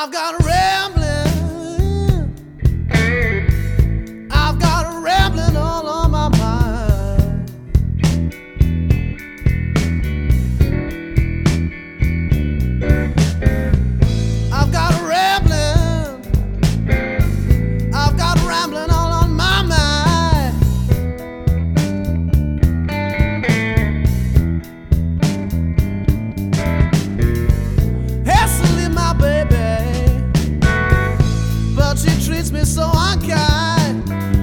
I've got a rambling, I've got a rambling all on my mind. I've got a rambling, I've got a rambling all on my mind. Hastily, my baby, but she treats me so unkind.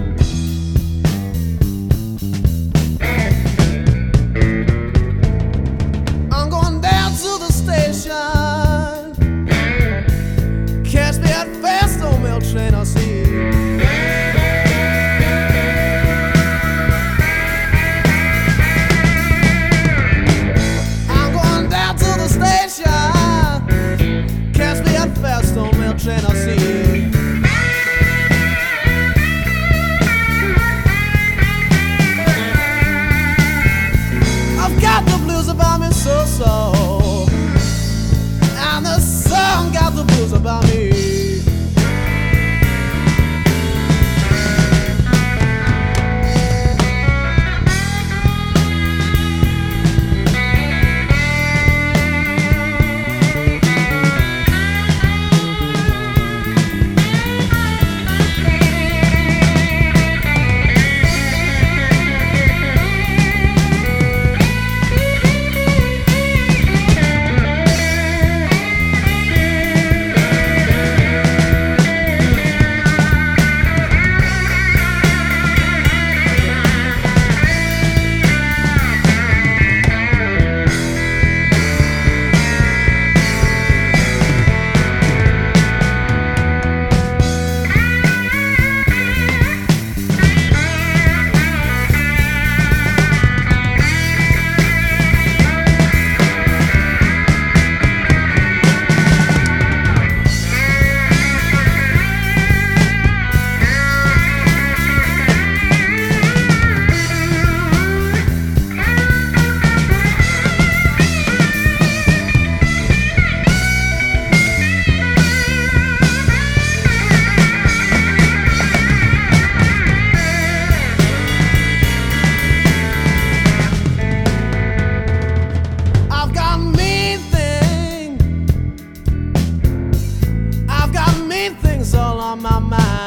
I'm going down to the station, catch me at fast old mail train, I'll see. I'm going down to the station, catch me at fast old mail train, I'll see. I've got the blues about me so, and the song got the blues about me. I've got mean things all on my mind.